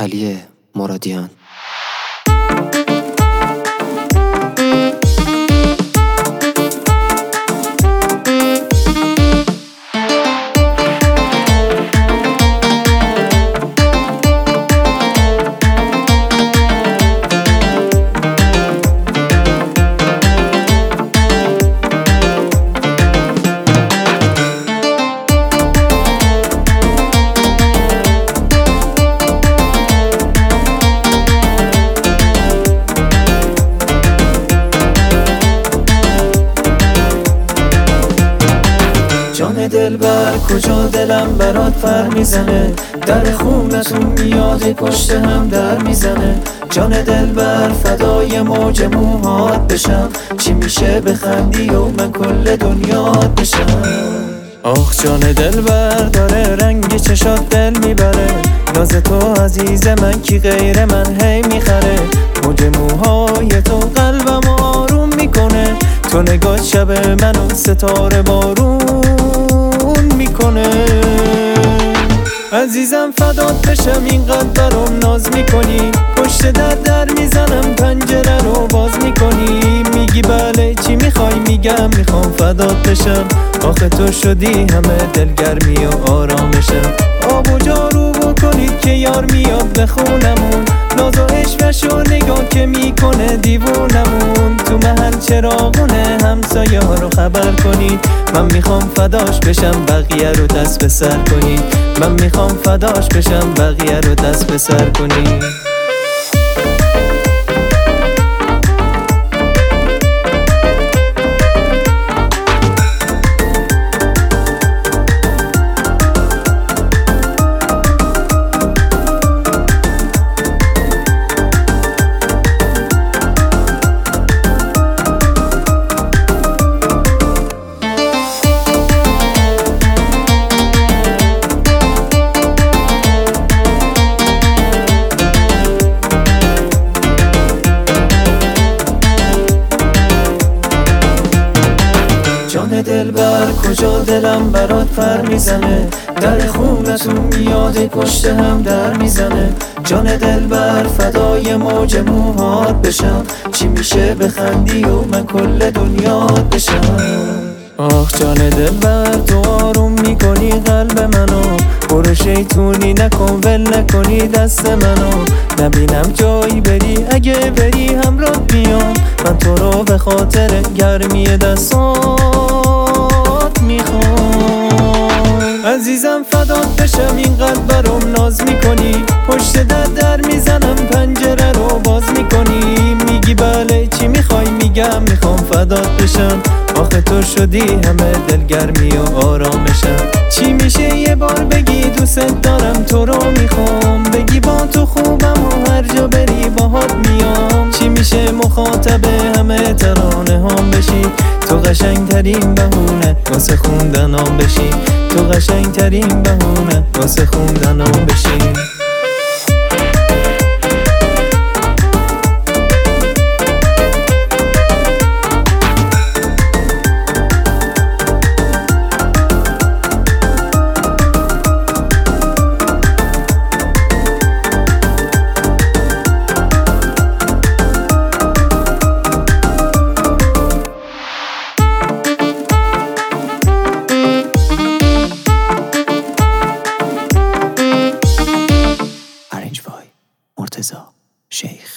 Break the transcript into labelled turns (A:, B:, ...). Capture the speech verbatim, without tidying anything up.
A: علی مرادیان.
B: جان دلبر کجا دلم برات پر میزنه، در خونتون میاد پشت هم در میزنه. جان دلبر فدای موج موهات بشم، چی میشه بخندی و من کل دنیات بشم. آخ جان دلبر داره رنگ چشات دل میبره، ناز تو عزیز من کی غیر من هی میخره. موج موهای تو قلبم آروم میکنه، تو نگاه شب منو ستاره بارون میکنه. عزیزم فدات بشم اینقدر برام ناز میکنی، پشت در در میزنم پنجره رو باز میکنی. میگی بله چی میخوای، میگم میخوام فدات بشم. آخه تو شدی همه دلگرمی و آرامشم. آب و جارو بکنید که یار میاد به خونمون، ناز و عشقشو نگاه که میکنه دیوونمون. تو محل چراغونه همسایه ها رو خبر کنید، من میخوام فداش بشم بقیه رو دست به سر کنید. من میخوام فداش بشم بقیه رو دست به سر کنید. جان دلبر کجا دلم برات پر میزنه، در خونتون میاد پشت هم در میزنه. جان دلبر فدای موج موهات بشم، چی میشه بخندی و من کل دنیات بشم. آخ جان دلبر تو آروم میکنی قلب منو، برو شیطونی نکن ول نکنی دست منو. نبینم جایی بری، اگه بری همراه میام، من تو رو به خاطر گرمی دستات میخوام. عزیزم فدات بشم اینقدر برام ناز میکنی، پشت در در میزنم پنجره رو باز میکنی. میگی بله چی میخوای، میگم میخوام فدات بشم. آخه تو شدی همه دلگرمی و آرامشم. چی میشه یه بار بگی دوست دارم تو رو میخوام، بگی با تو خوبم و هر جا بری باهات میام. چی میشه مخاطب همه ترانه هم بشی، تو قشنگ ترین بهونه واسه خوندنام بشی. تو قشنگ ترین بهونه واسه خوندنام بشی.
A: مرتضی شیخ.